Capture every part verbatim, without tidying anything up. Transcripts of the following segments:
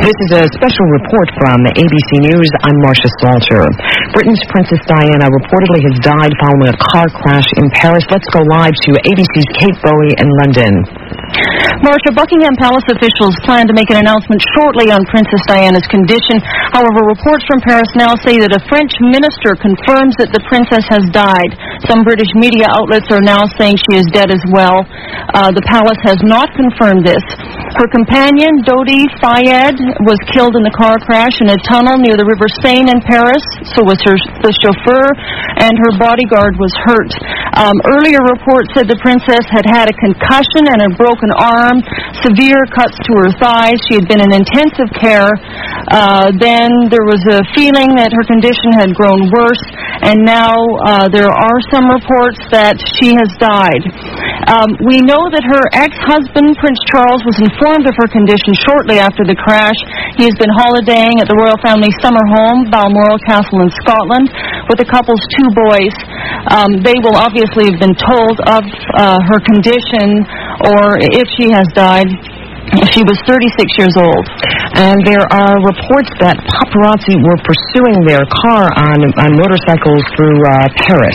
This is a special report from A B C News. I'm Marcia Salter. Britain's Princess Diana reportedly has died following a car crash in Paris. Let's go live to A B C's Kate Bowie in London. Marcia, Buckingham Palace officials plan to make an announcement shortly on Princess Diana's condition. However, reports from Paris now say that a French minister confirms that the princess has died. Some British media outlets are now saying she is dead as well. Uh, the palace has not confirmed this. Her companion, Dodi Fayed, was killed in the car crash in a tunnel near the River Seine in Paris. So was her, the chauffeur, and her bodyguard was hurt. Um, earlier reports said the princess had had a concussion and a broken arm, severe cuts to her thighs. She had been in intensive care. Uh, then there was a feeling that her condition had grown worse, and now uh, there are some reports that she has died. Um, we know that her ex-husband, Prince Charles, was informed of her condition shortly after the crash. He has been holidaying at the royal family summer home, Balmoral Castle in Scotland, with the couple's two boys. Um, they will obviously have been told of uh, her condition, or if she has died. She was thirty-six years old. And there are reports that paparazzi were pursuing their car on, on motorcycles through uh, Paris.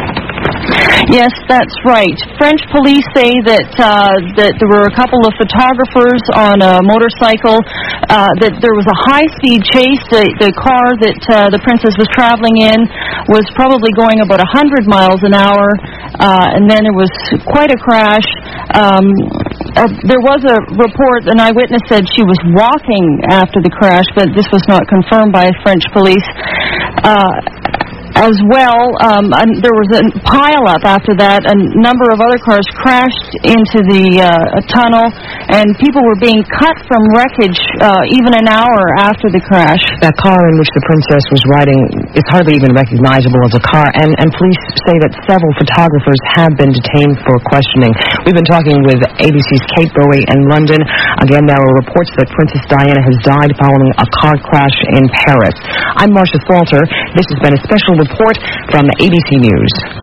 Yes, that's right. French police say that uh, that there were a couple of photographers on a motorcycle, uh, that there was a high-speed chase. The, the car that uh, the princess was traveling in was probably going about one hundred miles an hour, uh, and then there was quite a crash. Um, uh, there was a report, an eyewitness said she was walking after the crash, but this was not confirmed by French police. Uh, As well, um, and there was a pile-up after that. A number of other cars crashed into the uh, tunnel, and people were being cut from wreckage uh, even an hour after the crash. That car in which the princess was riding is hardly even recognizable as a car, and, and police say that several photographers have been detained for questioning. We've been talking with A B C's Kate Bowie in London. Again, there are reports that Princess Diana has died following a car crash in Paris. I'm Marcia Salter. This has been a special report from A B C News.